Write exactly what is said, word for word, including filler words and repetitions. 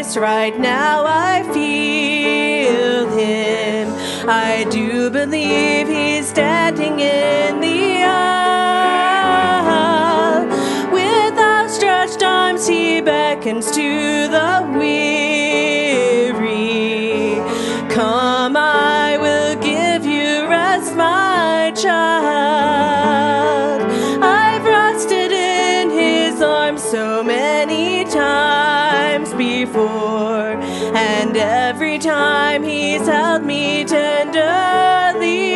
yes, right now I feel him. I do believe he's standing in the aisle. With outstretched arms he beckons to the weary. Come, I will give you rest, my child. I've rested in his arms so many times before, and every time he's held me tenderly.